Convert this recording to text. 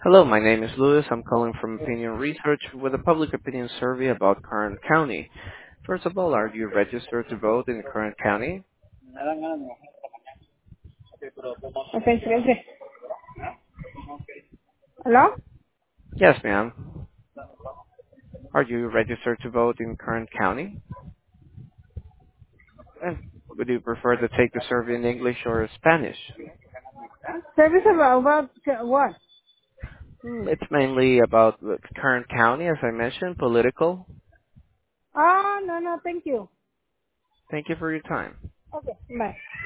Hello, my name is Louis. I'm calling from Opinion Research with a public opinion survey about Kern County. First of all, are you registered to vote in Kern County? Okay, espérate. ¿Aló? Yes, ma'am. Are you registered to vote in Kern County? And would you prefer to take the survey in English or Spanish? Service about what? It's mainly about the Kern County, as I mentioned, political. Oh, no, no, thank you. Thank you for your time. Okay, bye.